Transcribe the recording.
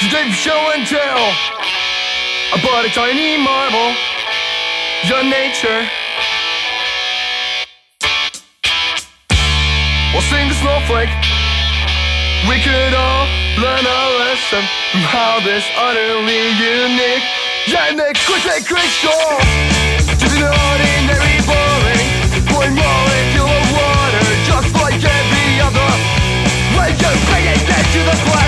Deep show and tell about a tiny marble, your nature. We'll sing the snowflake. We could all learn a lesson from how this utterly unique genetic critical to the ordinary boring one molecule of water, just like every other. When you bring it back to the